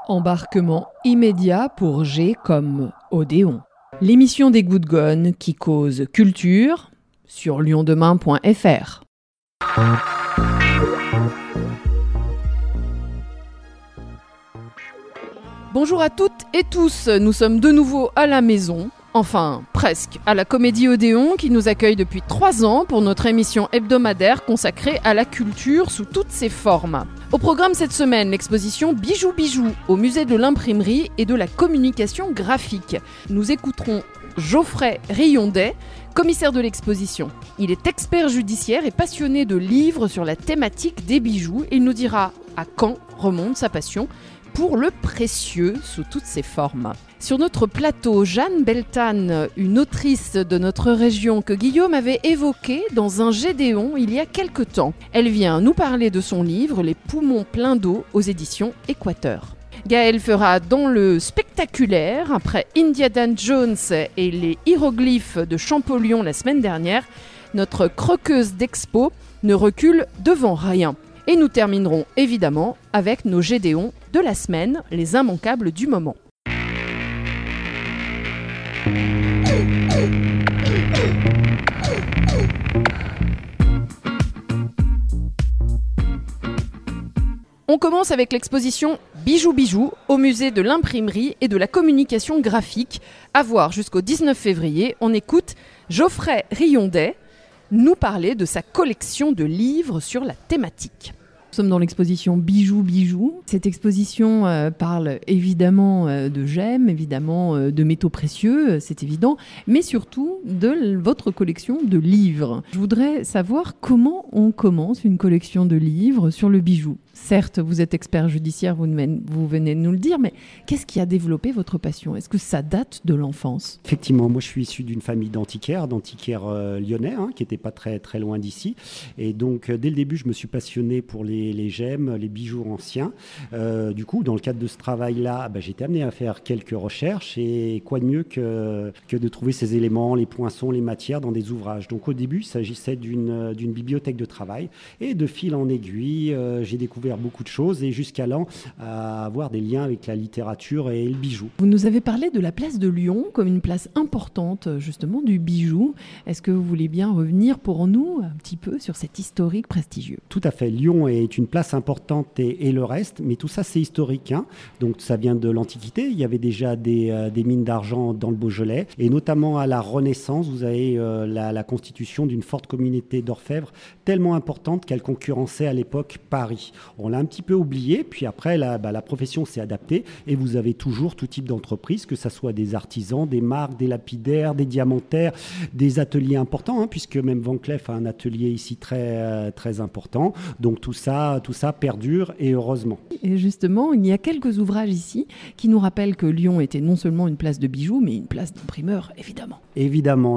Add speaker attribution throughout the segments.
Speaker 1: Embarquement immédiat pour G comme Odéon. L'émission des Good Gone qui cause culture sur lyondemain.fr. Bonjour à toutes et tous, nous sommes de nouveau à la maison. Enfin, presque, à la Comédie Odéon qui nous accueille depuis 3 ans pour notre émission hebdomadaire consacrée à la culture sous toutes ses formes. Au programme cette semaine, l'exposition Bijoux Bijoux au musée de l'imprimerie et de la communication graphique. Nous écouterons Geoffrey Riondet, commissaire de l'exposition. Il est expert judiciaire et passionné de livres sur la thématique des bijoux. Il nous dira à quand remonte sa passion pour le précieux sous toutes ses formes. Sur notre plateau, Jeanne Beltane, une autrice de notre région que Guillaume avait évoquée dans un Gédéon il y a quelque temps. Elle vient nous parler de son livre « Les poumons pleins d'eau » aux éditions Équateur. Gaëlle fera dans le spectaculaire, après Indiana Jones et les hiéroglyphes de Champollion la semaine dernière, notre croqueuse d'expo ne recule devant rien. Et nous terminerons évidemment avec nos Gédéons de la semaine, les immanquables du moment. On commence avec l'exposition Bijoux Bijoux au musée de l'imprimerie et de la communication graphique, à voir jusqu'au 19 février. On écoute Geoffrey Riondet nous parler de sa collection de livres sur la thématique. Nous sommes dans l'exposition Bijoux Bijoux. Cette exposition parle évidemment de gemmes, évidemment de métaux précieux, c'est évident, mais surtout de votre collection de livres. Je voudrais savoir comment on commence une collection de livres sur le bijou. Certes, vous êtes expert judiciaire, vous venez de nous le dire, mais qu'est-ce qui a développé votre passion ? Est-ce que ça date de l'enfance ?
Speaker 2: Effectivement, moi je suis issu d'une famille d'antiquaires lyonnais, qui n'était pas très, très loin d'ici. Et donc dès le début, je me suis passionné pour les gemmes, les bijoux anciens. Du coup, dans le cadre de ce travail-là, j'ai été amené à faire quelques recherches. Et quoi de mieux que de trouver ces éléments, les poinçons, les matières dans des ouvrages. Donc au début, il s'agissait d'une bibliothèque de travail. Et de fil en aiguille, j'ai découvert beaucoup de choses et jusqu'à là à avoir des liens avec la littérature et le bijou.
Speaker 1: Vous nous avez parlé de la place de Lyon comme une place importante justement du bijou. Est-ce que vous voulez bien revenir pour nous un petit peu sur cet historique prestigieux ?
Speaker 2: Tout à fait. Lyon est une place importante et le reste, mais tout ça c'est historique. Donc ça vient de l'Antiquité. Il y avait déjà des mines d'argent dans le Beaujolais et notamment à la Renaissance, vous avez la constitution d'une forte communauté d'orfèvres tellement importante qu'elle concurrençait à l'époque Paris. On l'a un petit peu oublié, puis après, la profession s'est adaptée et vous avez toujours tout type d'entreprises, que ce soit des artisans, des marques, des lapidaires, des diamantaires, des ateliers importants, puisque même Van Cleef a un atelier ici très, très important. Donc tout ça perdure et heureusement.
Speaker 1: Et justement, il y a quelques ouvrages ici qui nous rappellent que Lyon était non seulement une place de bijoux, mais une place d'imprimeur, évidemment.
Speaker 2: Évidemment,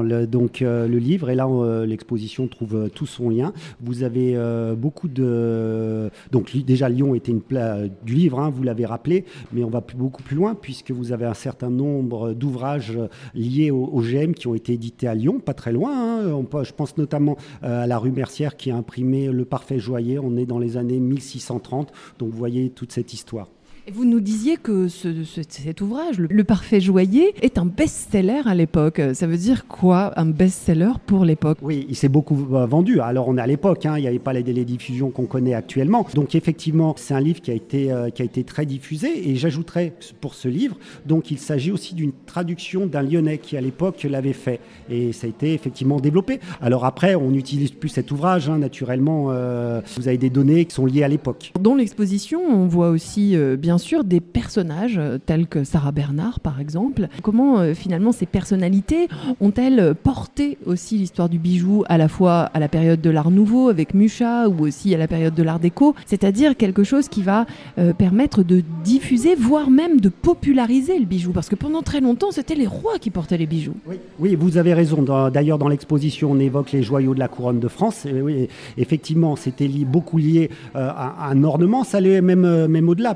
Speaker 2: le livre, et là l'exposition trouve tout son lien. Vous avez beaucoup de... Donc déjà, Lyon était une place du livre, vous l'avez rappelé, mais on va beaucoup plus loin puisque vous avez un certain nombre d'ouvrages liés aux gemmes qui ont été édités à Lyon, pas très loin. Je pense notamment à la rue Mercière qui a imprimé Le Parfait Joaillier. On est dans les années 1630, donc vous voyez toute cette histoire.
Speaker 1: Et vous nous disiez que cet ouvrage, Le Parfait Joaillier, est un best-seller à l'époque. Ça veut dire quoi, un best-seller pour l'époque ?
Speaker 2: Oui, il s'est beaucoup vendu. Alors on est à l'époque, il n'y avait pas les diffusions qu'on connaît actuellement. Donc effectivement, c'est un livre qui a été très diffusé. Et j'ajouterais pour ce livre, donc il s'agit aussi d'une traduction d'un Lyonnais qui à l'époque l'avait fait. Et ça a été effectivement développé. Alors après, on n'utilise plus cet ouvrage, naturellement. Vous avez des données qui sont liées à l'époque.
Speaker 1: Dans l'exposition, on voit aussi bien sûr des personnages tels que Sarah Bernard par exemple. Comment finalement ces personnalités ont-elles porté aussi l'histoire du bijou à la fois à la période de l'Art Nouveau avec Mucha ou aussi à la période de l'Art Déco, c'est-à-dire quelque chose qui va permettre de diffuser voire même de populariser le bijou parce que pendant très longtemps c'était les rois qui portaient les bijoux.
Speaker 2: Oui, vous avez raison. D'ailleurs dans l'exposition on évoque les joyaux de la couronne de France. Et oui, effectivement c'était beaucoup lié à un ornement, ça allait même au-delà puisque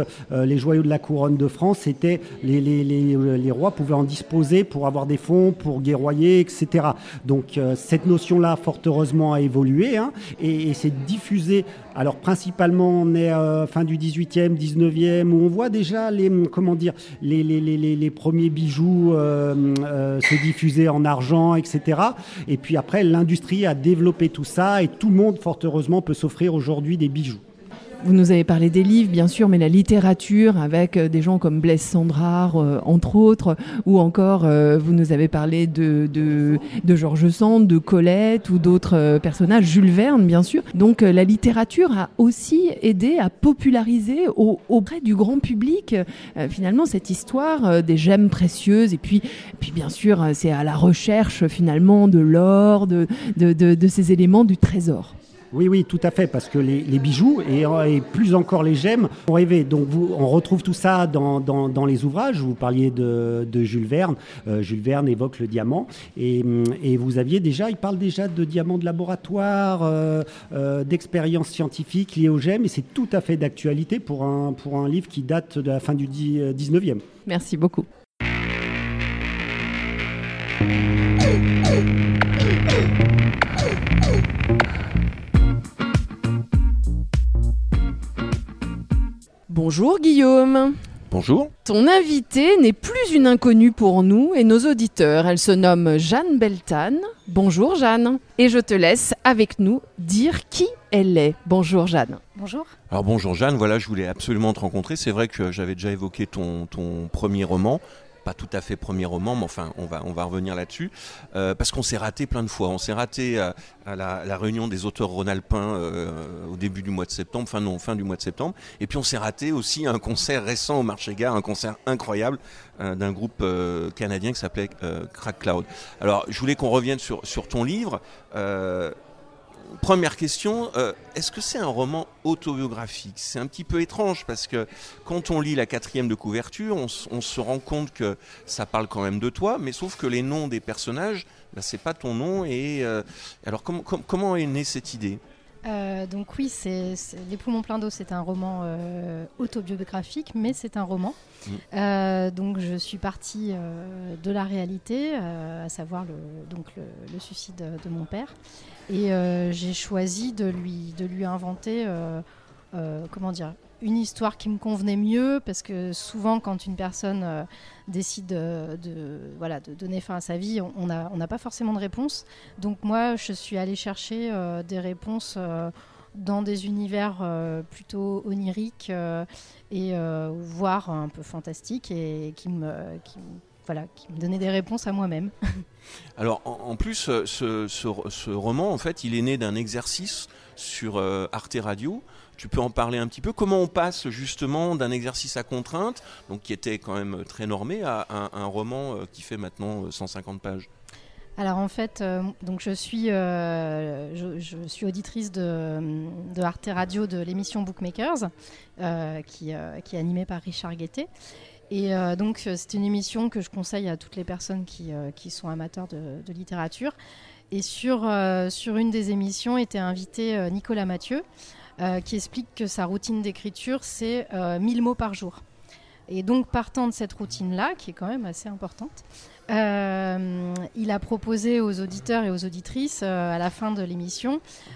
Speaker 2: que les joyaux de la couronne de France, c'était les rois pouvaient en disposer pour avoir des fonds, pour guerroyer, etc. Donc cette notion-là, fort heureusement, a évolué, hein, et c'est diffusé. Alors principalement, on est fin du 18e, 19e, où on voit déjà les premiers bijoux se diffuser en argent, etc. Et puis après, l'industrie a développé tout ça et tout le monde, fort heureusement, peut s'offrir aujourd'hui des bijoux.
Speaker 1: Vous nous avez parlé des livres, bien sûr, mais la littérature, avec des gens comme Blaise Cendrars, entre autres, ou encore, vous nous avez parlé de George Sand, de Colette, ou d'autres personnages, Jules Verne, bien sûr. Donc, la littérature a aussi aidé à populariser auprès du grand public, finalement, cette histoire des gemmes précieuses. Et puis, bien sûr, c'est à la recherche, finalement, de l'or, de ces éléments du trésor.
Speaker 2: Oui, tout à fait, parce que les bijoux, et plus encore les gemmes, ont rêvé. Donc on retrouve tout ça dans les ouvrages. Vous parliez de Jules Verne. Jules Verne évoque le diamant. Et il parle déjà de diamants de laboratoire, d'expériences scientifiques liées aux gemmes. Et c'est tout à fait d'actualité pour un livre qui date de la fin du 19e.
Speaker 1: Merci beaucoup. Bonjour Guillaume.
Speaker 3: Bonjour.
Speaker 1: Ton invitée n'est plus une inconnue pour nous et nos auditeurs. Elle se nomme Jeanne Beltane. Bonjour Jeanne. Et je te laisse avec nous dire qui elle est. Bonjour Jeanne.
Speaker 4: Bonjour.
Speaker 3: Alors bonjour Jeanne, voilà, je voulais absolument te rencontrer. C'est vrai que j'avais déjà évoqué ton premier roman. Pas tout à fait premier roman, mais enfin, on va revenir là-dessus. Parce qu'on s'est raté plein de fois. On s'est raté à la réunion des auteurs rhône-alpins au début du mois de septembre, fin du mois de septembre. Et puis on s'est raté aussi à un concert récent au Marché Gare, un concert incroyable d'un groupe canadien qui s'appelait Crack Cloud. Alors, je voulais qu'on revienne sur ton livre. Première question, est-ce que c'est un roman autobiographique ? C'est un petit peu étrange parce que quand on lit la 4e de couverture, on se rend compte que ça parle quand même de toi, mais sauf que les noms des personnages, c'est pas ton nom. Et alors comment est née cette idée ?
Speaker 4: Donc oui, c'est Les Poumons pleins d'eau, c'est un roman autobiographique, mais c'est un roman. Donc je suis partie de la réalité, à savoir le suicide de mon père. Et j'ai choisi de lui inventer une histoire qui me convenait mieux, parce que souvent quand une personne décide de donner fin à sa vie, on n'a pas forcément de réponse. Donc moi je suis allée chercher des réponses dans des univers plutôt oniriques et voire un peu fantastiques, et qui me donnaient des réponses à moi-même.
Speaker 3: Alors en plus, ce roman, en fait, il est né d'un exercice sur Arte Radio. Tu peux en parler un petit peu ? Comment on passe justement d'un exercice à contrainte, donc qui était quand même très normé, à un roman qui fait maintenant 150 pages ?
Speaker 4: Alors en fait, donc je suis auditrice de Arte Radio, de l'émission Bookmakers, qui est animée par Richard Guettet. Et donc c'est une émission que je conseille à toutes les personnes qui sont amateurs de littérature. Et sur une des émissions était invité Nicolas Mathieu, qui explique que sa routine d'écriture, c'est 1000 mots par jour. Et donc partant de cette routine-là, qui est quand même assez importante, il a proposé aux auditeurs et aux auditrices, à la fin de l'émission,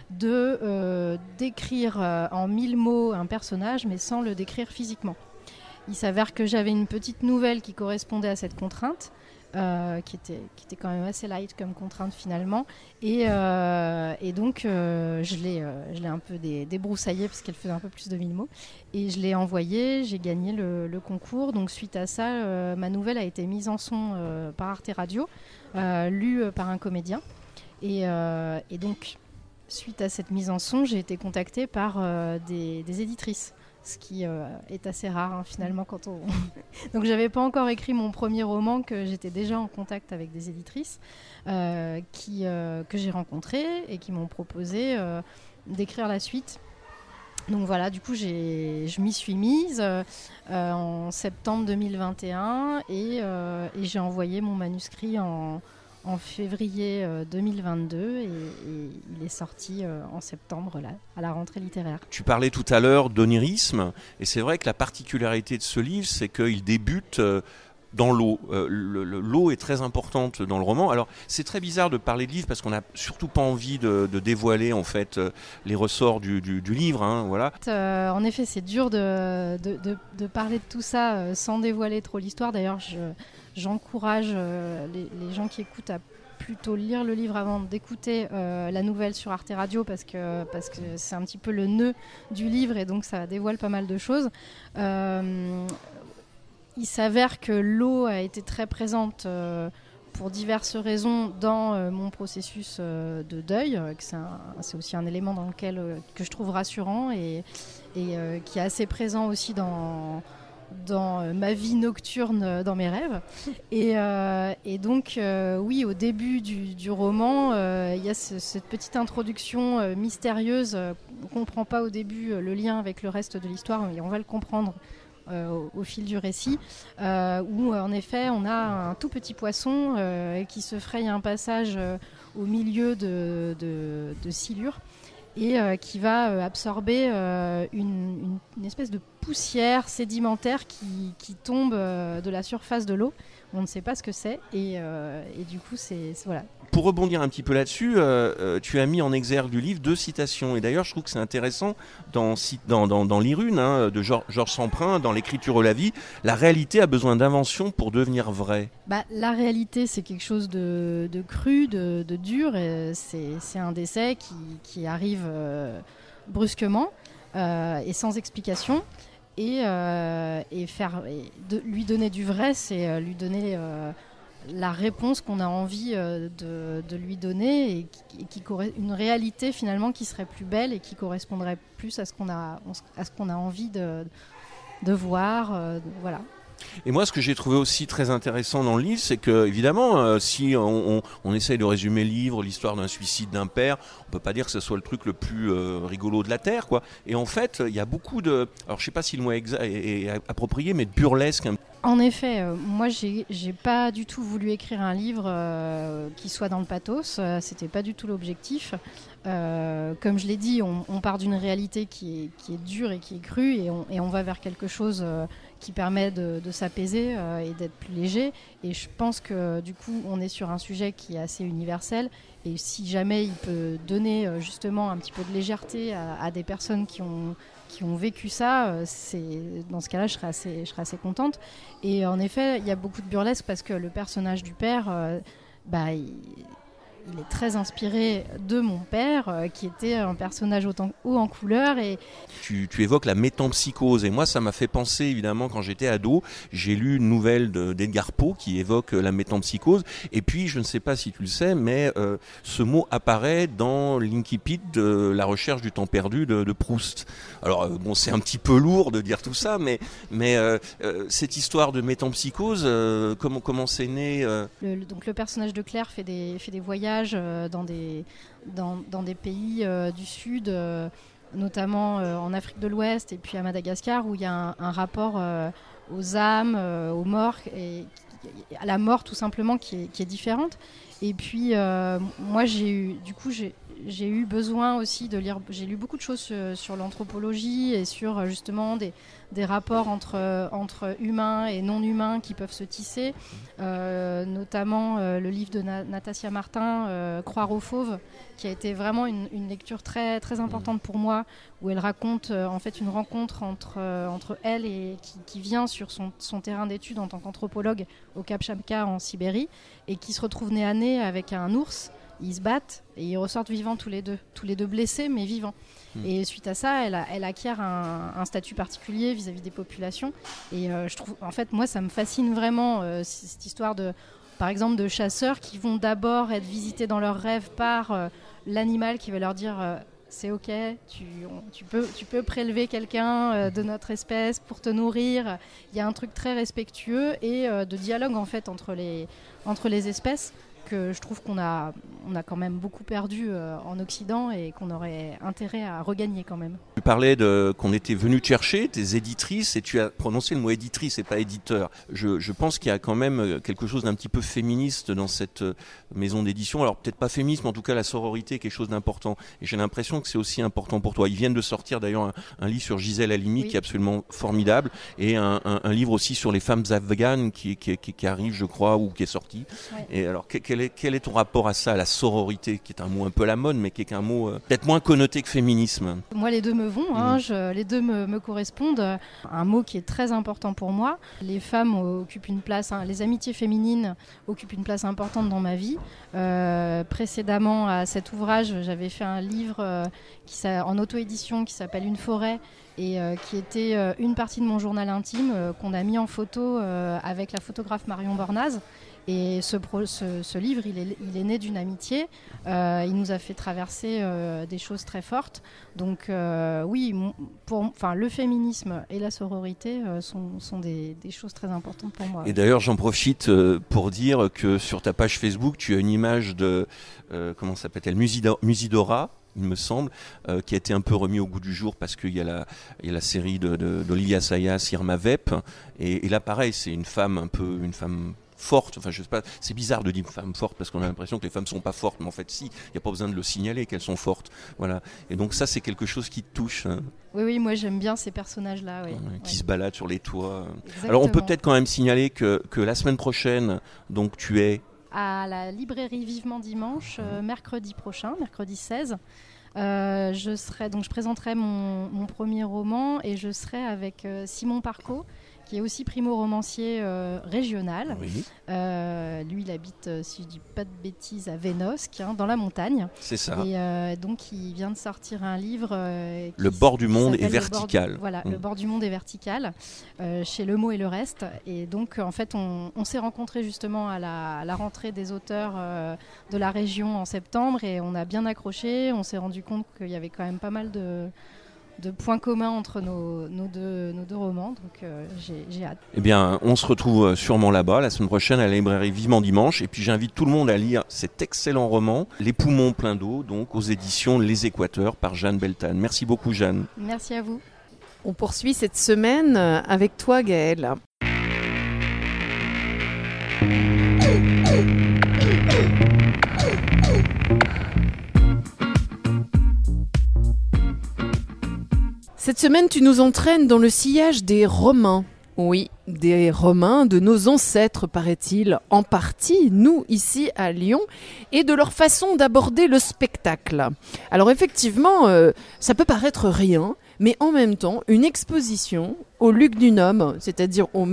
Speaker 4: d'écrire en 1000 mots un personnage, mais sans le décrire physiquement. Il s'avère que j'avais une petite nouvelle qui correspondait à cette contrainte, qui était quand même assez light comme contrainte finalement, et donc je l'ai un peu débroussaillée parce qu'elle faisait un peu plus de 1000 mots, et je l'ai envoyée, j'ai gagné le concours. Donc suite à ça, ma nouvelle a été mise en son par Arte Radio, lue par un comédien, et donc suite à cette mise en son, j'ai été contactée par des éditrices, ce qui est assez rare finalement quand on... Donc j'avais pas encore écrit mon premier roman, que j'étais déjà en contact avec des éditrices que j'ai rencontrées et qui m'ont proposé d'écrire la suite. Donc voilà, du coup je m'y suis mise en septembre 2021 et j'ai envoyé mon manuscrit en en février 2022 et il est sorti en septembre là, à la rentrée littéraire.
Speaker 3: Tu parlais tout à l'heure d'onirisme et c'est vrai que la particularité de ce livre, c'est qu'il débute dans l'eau. L'eau est très importante dans le roman. Alors c'est très bizarre de parler de livre parce qu'on n'a surtout pas envie de dévoiler en fait les ressorts du livre. Voilà.
Speaker 4: En effet, c'est dur de parler de tout ça sans dévoiler trop l'histoire. D'ailleurs, j'encourage les gens qui écoutent à plutôt lire le livre avant d'écouter la nouvelle sur Arte Radio parce que c'est un petit peu le nœud du livre et donc ça dévoile pas mal de choses. Il s'avère que l'eau a été très présente pour diverses raisons dans mon processus de deuil. C'est aussi un élément dans lequel que je trouve rassurant et qui est assez présent aussi dans ma vie nocturne, dans mes rêves. Et donc, oui, au début du roman, il y a cette petite introduction mystérieuse. On ne comprend pas au début le lien avec le reste de l'histoire, mais on va le comprendre au fil du récit, où en effet on a un tout petit poisson qui se fraye un passage au milieu de silures et qui va absorber une espèce de poussière sédimentaire qui tombe de la surface de l'eau. On ne sait pas ce que c'est et du coup c'est voilà.
Speaker 3: Pour rebondir un petit peu là-dessus, tu as mis en exergue du livre 2 citations. Et d'ailleurs, je trouve que c'est intéressant dans l'Irune de Georges Semprin, dans l'écriture de la vie, la réalité a besoin d'invention pour devenir vraie.
Speaker 4: La réalité, c'est quelque chose de cru, de dur. Et c'est un décès qui arrive brusquement et sans explication. Et lui donner du vrai, c'est lui donner la réponse qu'on a envie de lui donner et une réalité finalement qui serait plus belle et qui correspondrait plus à ce qu'on a envie de voir. Voilà.
Speaker 3: Et moi, ce que j'ai trouvé aussi très intéressant dans le livre, c'est que, évidemment, si on essaye de résumer le livre, l'histoire d'un suicide d'un père, on peut pas dire que ce soit le truc le plus rigolo de la Terre, quoi. Et en fait, il y a beaucoup de... Alors, je sais pas si le mot est approprié, mais de burlesque.
Speaker 4: En effet, moi, j'ai pas du tout voulu écrire un livre qui soit dans le pathos. C'était pas du tout l'objectif. Comme je l'ai dit, on part d'une réalité qui est dure et qui est crue et on va vers quelque chose qui permet de s'apaiser et d'être plus léger. Et je pense que du coup, on est sur un sujet qui est assez universel. Et si jamais il peut donner justement un petit peu de légèreté à des personnes qui ont vécu ça, dans ce cas-là, je serais assez contente. Et en effet, il y a beaucoup de burlesque parce que le personnage du père, il est très inspiré de mon père, qui était un personnage haut en couleur. Et...
Speaker 3: Tu évoques la métempsychose, et moi ça m'a fait penser, évidemment, quand j'étais ado, j'ai lu une nouvelle d'Edgar Poe qui évoque la métempsychose, et puis je ne sais pas si tu le sais, mais ce mot apparaît dans l'incipit de La recherche du temps perdu de Proust. Alors bon, c'est un petit peu lourd de dire tout ça, mais cette histoire de métempsychose, comment c'est né
Speaker 4: Donc le personnage de Claire fait des voyages dans des pays du Sud, notamment en Afrique de l'Ouest et puis à Madagascar, où il y a un rapport aux âmes, aux morts et à la mort tout simplement qui est différente. Et puis moi j'ai eu besoin aussi de lire. J'ai lu beaucoup de choses sur l'anthropologie et sur justement des rapports entre humains et non humains qui peuvent se tisser, notamment le livre de Natasia Martin, Croire aux fauves, qui a été vraiment une lecture très, très importante pour moi, où elle raconte en fait une rencontre entre elle et qui vient sur son terrain d'études en tant qu'anthropologue au Kamtchatka en Sibérie, et qui se retrouve nez à nez avec un ours. Ils se battent et ils ressortent vivants tous les deux blessés mais vivants. Et suite à ça, elle acquiert un statut particulier vis-à-vis des populations. Et je trouve, en fait, moi, ça me fascine vraiment cette histoire par exemple, de chasseurs qui vont d'abord être visités dans leurs rêves par l'animal qui va leur dire c'est ok, tu peux prélever quelqu'un de notre espèce pour te nourrir. Il y a un truc très respectueux et de dialogue en fait entre les espèces. je trouve qu'on a quand même beaucoup perdu en Occident et qu'on aurait intérêt à regagner quand même.
Speaker 3: Tu parlais qu'on était venu te chercher, tes éditrices, et tu as prononcé le mot éditrice et pas éditeur. Je pense qu'il y a quand même quelque chose d'un petit peu féministe dans cette maison d'édition. Alors peut-être pas féministe, mais en tout cas la sororité est quelque chose d'important. Et j'ai l'impression que c'est aussi important pour toi. Ils viennent de sortir d'ailleurs un livre sur Gisèle Halimi qui est absolument formidable, et un livre aussi sur les femmes afghanes qui arrive, je crois, ou qui est sorti. Ouais. Et alors quel est ton rapport à ça, à la sororité, qui est un mot un peu à la mode, mais qui est un mot peut-être moins connoté que féminisme?
Speaker 4: Moi, les deux me vont, les deux me correspondent. Un mot qui est très important pour moi. Les femmes occupent une place, les amitiés féminines occupent une place importante dans ma vie. Précédemment à cet ouvrage, j'avais fait un livre en auto-édition qui s'appelle Une forêt, et qui était une partie de mon journal intime qu'on a mis en photo avec la photographe Marion Bornaz. Et ce livre, il est né d'une amitié. Il nous a fait traverser des choses très fortes. Donc oui, le féminisme et la sororité sont des choses très importantes pour moi.
Speaker 3: Et d'ailleurs, j'en profite pour dire que sur ta page Facebook, tu as une image de, comment s'appelle-t-elle, Musidora, il me semble, qui a été un peu remis au goût du jour parce qu'il y a la série d'Olivia Sayas, Irma Vep. Et là, pareil, c'est une femme forte, enfin je sais pas, c'est bizarre de dire femme forte parce qu'on a l'impression que les femmes sont pas fortes, mais en fait si, il n'y a pas besoin de le signaler qu'elles sont fortes, voilà. Et donc ça c'est quelque chose qui te touche. Hein.
Speaker 4: Oui, moi j'aime bien ces personnages-là. Oui.
Speaker 3: Qui se baladent sur les toits. Exactement. Alors on peut peut-être quand même signaler que la semaine prochaine, donc tu es
Speaker 4: à la librairie Vivement Dimanche, mercredi prochain, mercredi 16. Je présenterai mon premier roman et je serai avec Simon Parco, qui est aussi primo-romancier régional. Oui. Lui, il habite, si je ne dis pas de bêtises, à Vénosque, dans la montagne.
Speaker 3: C'est ça.
Speaker 4: Et donc, il vient de sortir un livre...
Speaker 3: Le bord du monde est vertical.
Speaker 4: Le bord du monde est vertical, chez Le Mot et le Reste. Et donc, en fait, on s'est rencontrés justement à la rentrée des auteurs de la région en septembre, et on a bien accroché. On s'est rendu compte qu'il y avait quand même pas mal de points communs entre nos deux romans, donc j'ai hâte.
Speaker 3: Eh bien, on se retrouve sûrement là-bas la semaine prochaine à la librairie Vivement Dimanche, et puis j'invite tout le monde à lire cet excellent roman, Les poumons pleins d'eau, donc aux éditions Les Équateurs par Jeanne Beltane. Merci beaucoup Jeanne.
Speaker 4: Merci à vous.
Speaker 1: On poursuit cette semaine avec toi Gaëlle. Cette semaine, tu nous entraînes dans le sillage des Romains. Oui, des Romains, de nos ancêtres, paraît-il, en partie, nous, ici à Lyon, et de leur façon d'aborder le spectacle. Alors effectivement, ça peut paraître rien, mais en même temps, une exposition au Lugdunum, c'est-à-dire au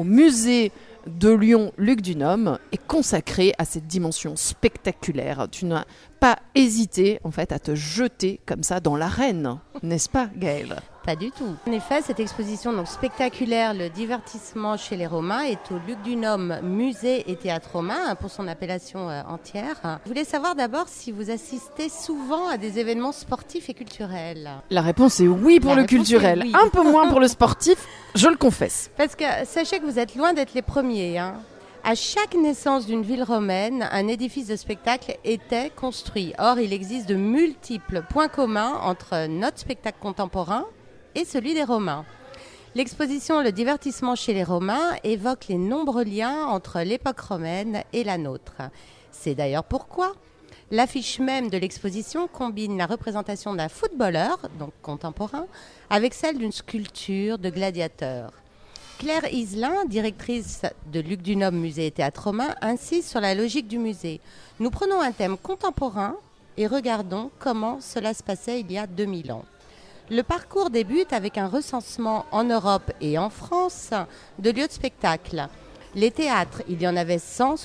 Speaker 1: musée de Lyon Lugdunum, est consacrée à cette dimension spectaculaire. Tu n'as pas hésité en fait à te jeter comme ça dans l'arène, n'est-ce pas Gaëlle ?
Speaker 5: Pas du tout. En effet, cette exposition donc spectaculaire, le divertissement chez les Romains, est au Lugdunum Musée et Théâtre Romain, pour son appellation entière. Je voulais savoir d'abord si vous assistez souvent à des événements sportifs et culturels.
Speaker 1: La réponse est oui pour le culturel, oui. Un peu moins pour le sportif, je le confesse.
Speaker 5: Parce que sachez que vous êtes loin d'être les premiers, hein. À chaque naissance d'une ville romaine, un édifice de spectacle était construit. Or, il existe de multiples points communs entre notre spectacle contemporain et celui des Romains. L'exposition Le divertissement chez les Romains évoque les nombreux liens entre l'époque romaine et la nôtre. C'est d'ailleurs pourquoi l'affiche même de l'exposition combine la représentation d'un footballeur, donc contemporain, avec celle d'une sculpture de gladiateur. Claire Iselin, directrice de Lugdunum Musée et Théâtre Romain, insiste sur la logique du musée. Nous prenons un thème contemporain et regardons comment cela se passait il y a 2000 ans. Le parcours débute avec un recensement en Europe et en France de lieux de spectacle. Les théâtres, il y en avait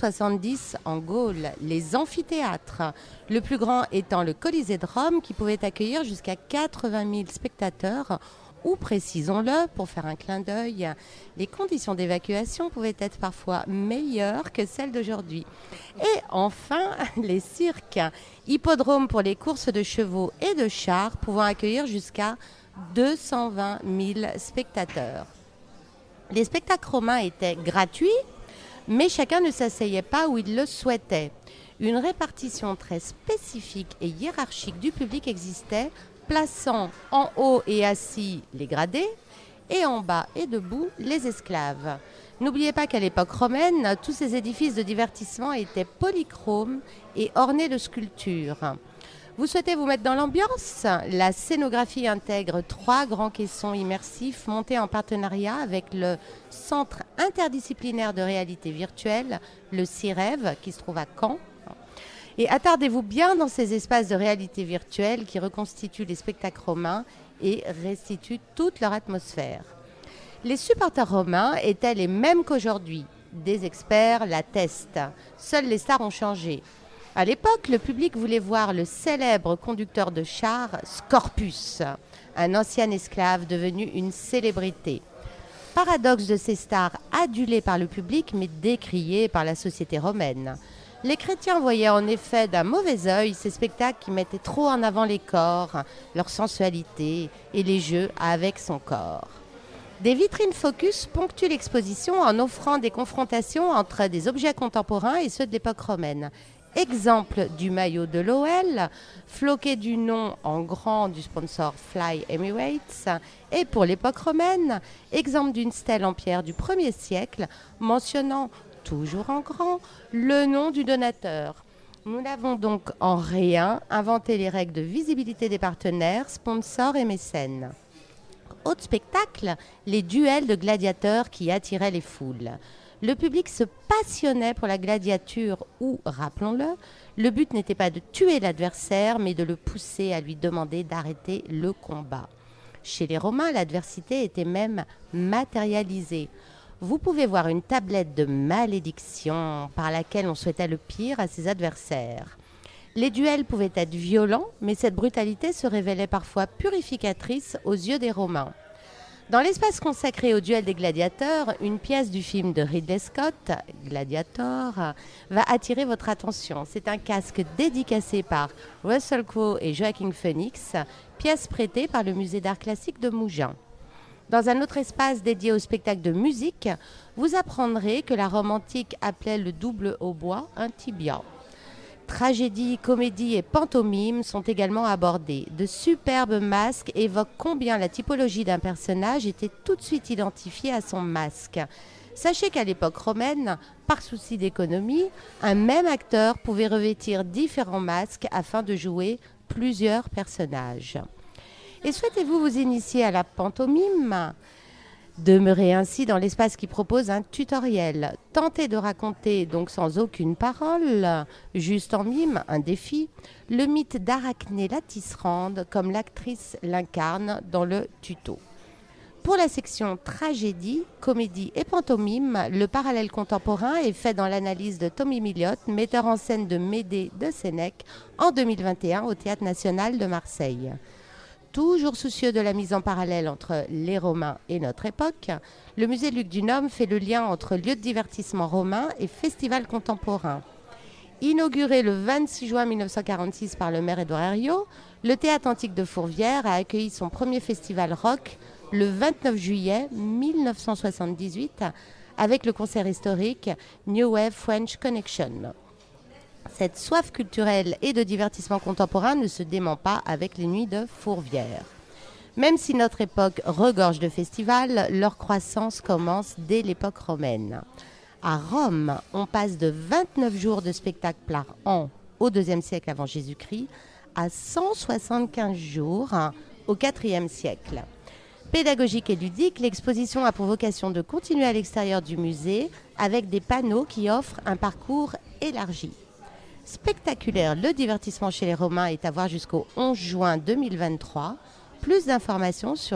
Speaker 5: 170 en Gaule. Les amphithéâtres, le plus grand étant le Colisée de Rome qui pouvait accueillir jusqu'à 80 000 spectateurs. Ou précisons-le, pour faire un clin d'œil, les conditions d'évacuation pouvaient être parfois meilleures que celles d'aujourd'hui. Et enfin, les cirques, hippodromes pour les courses de chevaux et de chars pouvant accueillir jusqu'à 220 000 spectateurs. Les spectacles romains étaient gratuits, mais chacun ne s'asseyait pas où il le souhaitait. une répartition très spécifique et hiérarchique du public existait, plaçant en haut et assis les gradés et en bas et debout les esclaves. N'oubliez pas qu'à l'époque romaine, tous ces édifices de divertissement étaient polychromes et ornés de sculptures. Vous souhaitez vous mettre dans l'ambiance ? La scénographie intègre 3 grands caissons immersifs montés en partenariat avec le Centre interdisciplinaire de réalité virtuelle, le CIREV, qui se trouve à Caen. Et attardez-vous bien dans ces espaces de réalité virtuelle qui reconstituent les spectacles romains et restituent toute leur atmosphère. Les supporters romains étaient les mêmes qu'aujourd'hui. Des experts l'attestent. Seuls les stars ont changé. À l'époque, le public voulait voir le célèbre conducteur de char Scorpus, un ancien esclave devenu une célébrité. Paradoxe de ces stars adulées par le public mais décriées par la société romaine. Les chrétiens voyaient en effet d'un mauvais œil ces spectacles qui mettaient trop en avant les corps, leur sensualité et les jeux avec son corps. Des vitrines focus ponctuent l'exposition en offrant des confrontations entre des objets contemporains et ceux de l'époque romaine. Exemple du maillot de l'OL, floqué du nom en grand du sponsor Fly Emirates, et pour l'époque romaine, exemple d'une stèle en pierre du 1er siècle, mentionnant, toujours en grand, le nom du donateur. Nous n'avons donc en rien inventé les règles de visibilité des partenaires, sponsors et mécènes. Autre spectacle, les duels de gladiateurs qui attiraient les foules. Le public se passionnait pour la gladiature où, rappelons-le, le but n'était pas de tuer l'adversaire, mais de le pousser à lui demander d'arrêter le combat. Chez les Romains, l'adversité était même matérialisée. Vous pouvez voir une tablette de malédiction par laquelle on souhaitait le pire à ses adversaires. Les duels pouvaient être violents, mais cette brutalité se révélait parfois purificatrice aux yeux des Romains. Dans l'espace consacré au duel des gladiateurs, une pièce du film de Ridley Scott, Gladiator, va attirer votre attention. C'est un casque dédicacé par Russell Crowe et Joaquin Phoenix, pièce prêtée par le musée d'art classique de Mougins. Dans un autre espace dédié au spectacle de musique, vous apprendrez que la Rome antique appelait le double hautbois un tibia. Tragédie, comédie et pantomime sont également abordés. De superbes masques évoquent combien la typologie d'un personnage était tout de suite identifiée à son masque. Sachez qu'à l'époque romaine, par souci d'économie, un même acteur pouvait revêtir différents masques afin de jouer plusieurs personnages. Et souhaitez-vous vous initier à la pantomime ? Demeurez ainsi dans l'espace qui propose un tutoriel. Tentez de raconter, donc sans aucune parole, juste en mime, un défi, le mythe d'Arachné la tisserande comme l'actrice l'incarne dans le tuto. Pour la section tragédie, comédie et pantomime, le parallèle contemporain est fait dans l'analyse de Tommy Milliot, metteur en scène de Médée de Sénèque, en 2021 au Théâtre National de Marseille. Toujours soucieux de la mise en parallèle entre les Romains et notre époque, le musée Luc Dunhomme fait le lien entre lieu de divertissement romain et festival contemporain. Inauguré le 26 juin 1946 par le maire Édouard Herriot, le Théâtre Antique de Fourvière a accueilli son premier festival rock le 29 juillet 1978 avec le concert historique New Wave French Connection. Cette soif culturelle et de divertissement contemporain ne se dément pas avec les nuits de Fourvière. Même si notre époque regorge de festivals, leur croissance commence dès l'époque romaine. À Rome, on passe de 29 jours de spectacle par an au IIe siècle avant Jésus-Christ à 175 jours au IVe siècle. Pédagogique et ludique, l'exposition a pour vocation de continuer à l'extérieur du musée avec des panneaux qui offrent un parcours élargi. Spectaculaire, le divertissement chez les Romains est à voir jusqu'au 11 juin 2023. Plus d'informations sur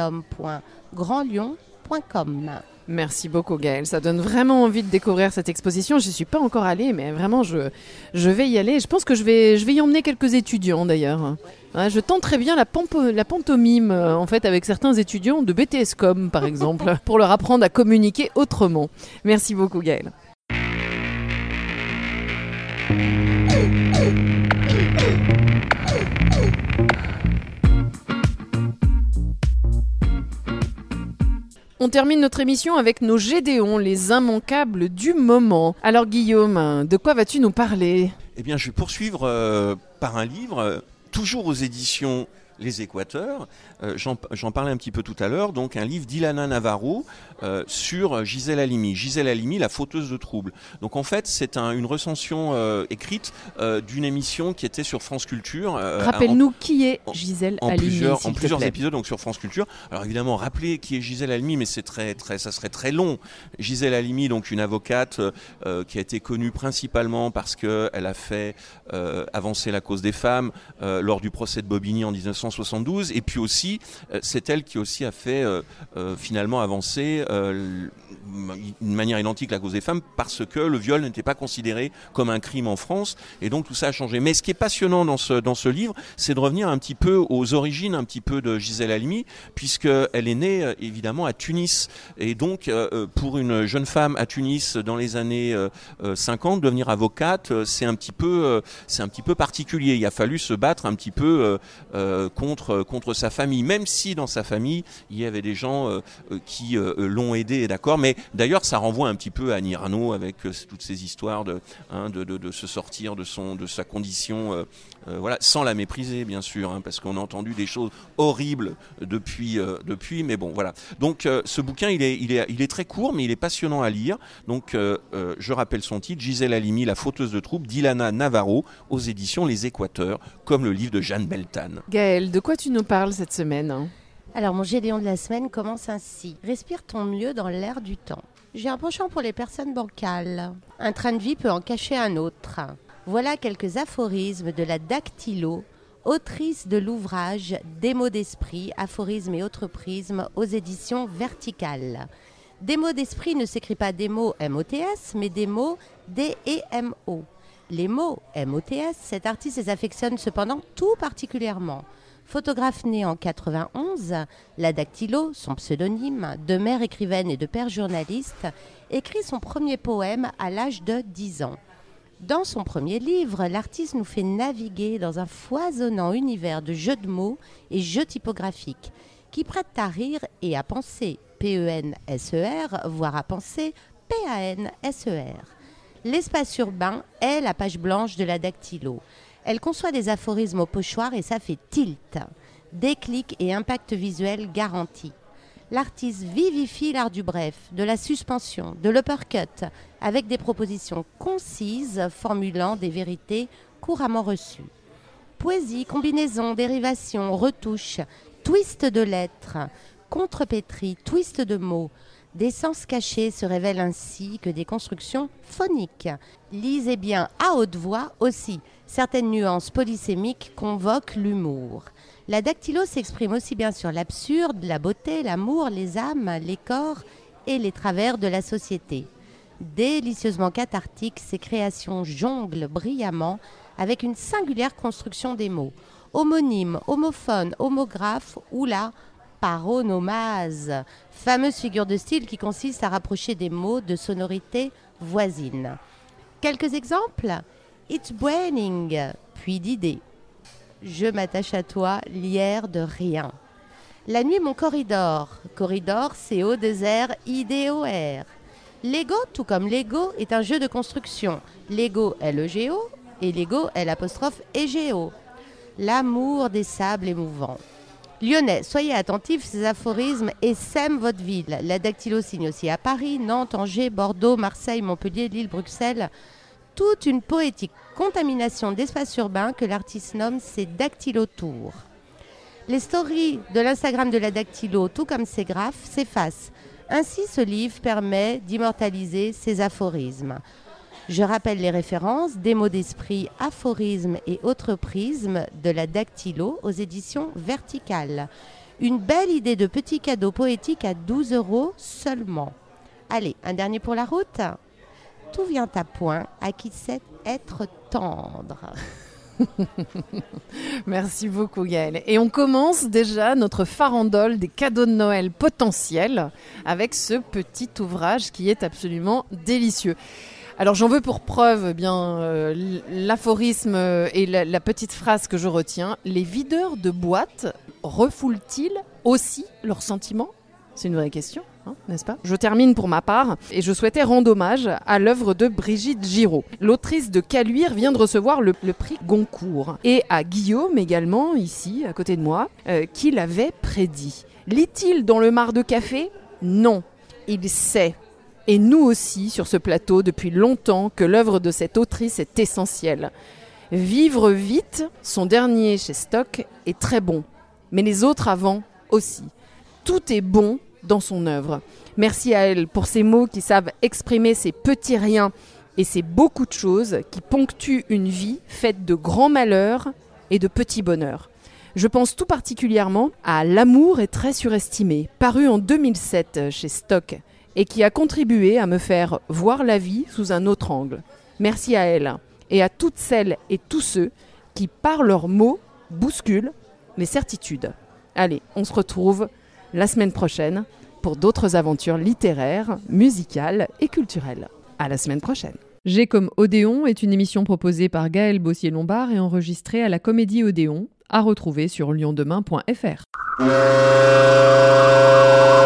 Speaker 5: lucdunhomme.grandlyon.com.
Speaker 1: Merci beaucoup Gaëlle, ça donne vraiment envie de découvrir cette exposition. Je n'y suis pas encore allée, mais vraiment je vais y aller. Je pense que je vais y emmener quelques étudiants d'ailleurs. Ouais, je tenterai bien la pantomime en fait avec certains étudiants de BTScom par exemple, pour leur apprendre à communiquer autrement. Merci beaucoup Gaëlle. On termine notre émission avec nos Gédéons, les immanquables du moment. Alors Guillaume, de quoi vas-tu nous parler ?
Speaker 3: Eh bien, je vais poursuivre par un livre, toujours aux éditions Les Équateurs. J'en parlais un petit peu tout à l'heure. Donc, un livre d'Ilana Navarro sur Gisèle Halimi. Gisèle Halimi, la fauteuse de troubles. Donc, en fait, c'est une recension écrite d'une émission qui était sur France Culture.
Speaker 1: Rappelle-nous qui est Gisèle Halimi.
Speaker 3: En plusieurs épisodes, donc sur France Culture. Alors, évidemment, rappeler qui est Gisèle Halimi, mais ça serait très long. Gisèle Halimi, donc une avocate qui a été connue principalement parce qu'elle a fait avancer la cause des femmes lors du procès de Bobigny en 1972, et puis aussi c'est elle qui aussi a fait finalement avancer d'une manière identique la cause des femmes, parce que le viol n'était pas considéré comme un crime en France, et donc tout ça a changé. Mais ce qui est passionnant dans ce livre, c'est de revenir un petit peu aux origines un petit peu de Gisèle Halimi, puisqu'elle est née évidemment à Tunis, et donc pour une jeune femme à Tunis dans les années 50, devenir avocate, c'est un petit peu particulier. Il a fallu se battre un petit peu contre sa famille, même si dans sa famille il y avait des gens qui l'ont aidé, d'accord. Mais d'ailleurs ça renvoie un petit peu à Annie Ernaux avec toutes ces histoires de se sortir de sa condition, voilà, sans la mépriser bien sûr, parce qu'on a entendu des choses horribles depuis, mais bon voilà. Donc ce bouquin il est très court, mais il est passionnant à lire. Donc je rappelle son titre, Gisèle Halimi, la fauteuse de troubles, d'Ilana Navarro, aux éditions Les Équateurs, comme le livre de Jeanne Beltane.
Speaker 1: Gaëlle, de quoi tu nous parles cette semaine ?
Speaker 5: Alors, mon Gédéon de la semaine commence ainsi. Respire-t-on mieux dans l'air du temps ? J'ai un penchant pour les personnes bancales. Un train de vie peut en cacher un autre. Voilà quelques aphorismes de la Dactylo, autrice de l'ouvrage Des mots d'esprit, aphorismes et autres prismes, aux éditions Verticales. Des mots d'esprit ne s'écrit pas des mots MOTS, mais des mots D-E-M-O. Les mots MOTS, cet artiste les affectionne cependant tout particulièrement. Photographe née en 91, la Dactylo, son pseudonyme, de mère écrivaine et de père journaliste, écrit son premier poème à l'âge de 10 ans. Dans son premier livre, l'artiste nous fait naviguer dans un foisonnant univers de jeux de mots et jeux typographiques qui prêtent à rire et à penser, P-E-N-S-E-R, voire à penser, P-A-N-S-E-R. L'espace urbain est la page blanche de la Dactylo. Elle conçoit des aphorismes au pochoir et ça fait tilt. Déclic et impact visuel garantis. L'artiste vivifie l'art du bref, de la suspension, de l'uppercut, avec des propositions concises formulant des vérités couramment reçues. Poésie, combinaison, dérivation, retouche, twist de lettres, contrepétrie, twist de mots. Des sens cachés se révèlent ainsi que des constructions phoniques. Lisez bien à haute voix aussi. Certaines nuances polysémiques convoquent l'humour. La Dactylo s'exprime aussi bien sur l'absurde, la beauté, l'amour, les âmes, les corps et les travers de la société. Délicieusement cathartique, ces créations jonglent brillamment avec une singulière construction des mots. Homonyme, homophone, homographe ou la paronomase, fameuse figure de style qui consiste à rapprocher des mots de sonorités voisines. Quelques exemples ? It's braining, puis d'idées. Je m'attache à toi, l'hier de rien. La nuit, mon corridor. Corridor, C-O-2-R-I-D-O-R. Lego, tout comme Lego, est un jeu de construction. Lego, L-E-G-O, et Lego, L''E-G-O. L'amour des sables émouvants. Lyonnais, soyez attentifs, ces aphorismes essaiment votre ville. La Dactylo signe aussi à Paris, Nantes, Angers, Bordeaux, Marseille, Montpellier, Lille, Bruxelles. Toute une poétique contamination d'espace urbain que l'artiste nomme ses Dactylo Tours. Les stories de l'Instagram de la Dactylo, tout comme ses graphes, s'effacent. Ainsi, ce livre permet d'immortaliser ses aphorismes. Je rappelle les références, des mots d'esprit, aphorismes et autres prismes de la Dactylo aux éditions Verticales. Une belle idée de petit cadeau poétique à 12 € seulement. Allez, un dernier pour la route. Tout vient à point à qui sait être tendre.
Speaker 1: Merci beaucoup Gaëlle. Et on commence déjà notre farandole des cadeaux de Noël potentiels avec ce petit ouvrage qui est absolument délicieux. Alors j'en veux pour preuve l'aphorisme et la petite phrase que je retiens. Les videurs de boîtes refoulent-ils aussi leurs sentiments ? C'est une vraie question, n'est-ce pas ? Je termine pour ma part et je souhaitais rendre hommage à l'œuvre de Brigitte Giraud. L'autrice de Caluire vient de recevoir le prix Goncourt. Et à Guillaume également, ici, à côté de moi, qui l'avait prédit. Lit-il dans le mar de café ? Non, il sait. Et nous aussi, sur ce plateau, depuis longtemps, que l'œuvre de cette autrice est essentielle. Vivre vite, son dernier chez Stock, est très bon. Mais les autres avant aussi. Tout est bon dans son œuvre. Merci à elle pour ces mots qui savent exprimer ces petits riens et ces beaucoup de choses qui ponctuent une vie faite de grands malheurs et de petits bonheurs. Je pense tout particulièrement à L'amour est très surestimé, paru en 2007 chez Stock et qui a contribué à me faire voir la vie sous un autre angle. Merci à elle et à toutes celles et tous ceux qui, par leurs mots, bousculent les certitudes. Allez, on se retrouve la semaine prochaine pour d'autres aventures littéraires, musicales et culturelles. À la semaine prochaine.
Speaker 6: G comme Odéon est une émission proposée par Gaël Bossier-Lombard et enregistrée à la Comédie Odéon, à retrouver sur liondemain.fr.